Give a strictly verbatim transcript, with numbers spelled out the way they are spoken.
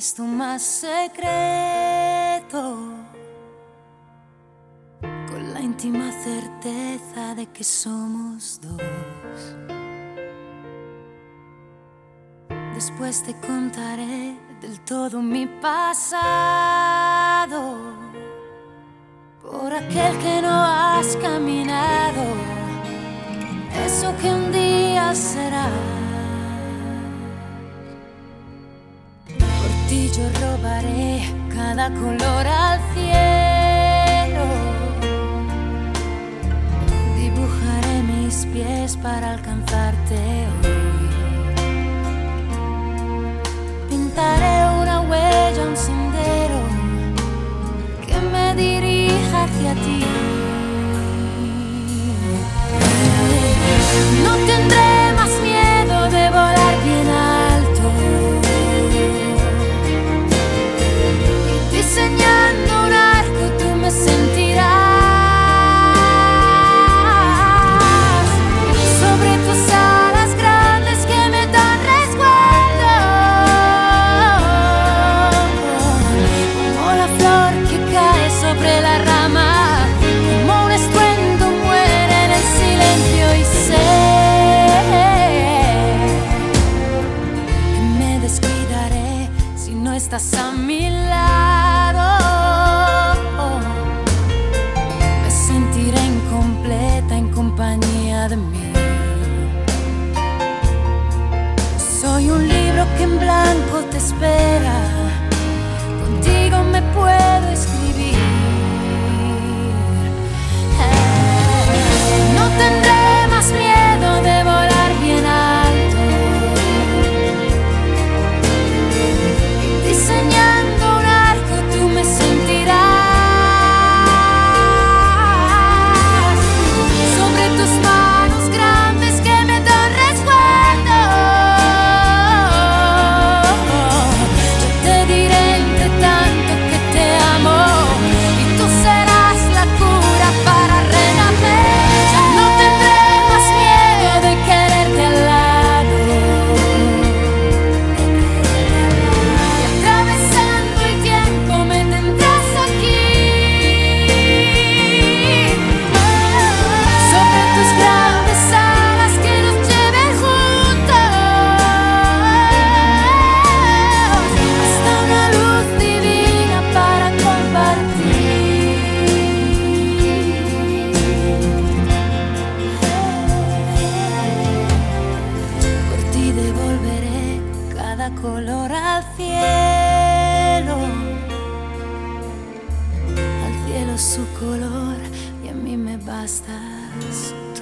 visto más secreto, con la íntima certeza de que somos dos. Después te contaré del todo mi pasado, por aquel que no has caminado, eso que un día será. Por ti yo robaré cada color al cielo, dibujaré mis pies para alcanzarte hoy. Pintaré una huella, un sendero que me dirija hacia ti. No tendré más miedo de volar bien alto, y diseñando un arco tú me sentirás sobre tus alas grandes que me dan resguardo, como la flor que cae sobre la rama, como un estruendo muere en el silencio. Y sé que me descuidaré si no estás a mi lado. Me sentiré incompleta en compañía de mí. Soy un libro que en blanco te espera, contigo me puedo escribir. No tendré más miedo de volar bien alto, y diseñando un arco tú me sentirás sobre tus manos grandes que me dan resguardo. Yo te diré entre tanto que te amo, y tú serás la cura para renacer. Ya no tendré más miedo de quererte al lado, y atravesando el tiempo me tendrás aquí, sobre tus grandes alas que nos lleven juntos hasta una luz divina para compartir. Por ti devolveré cada color al cielo, al cielo su color, y a mí me bastas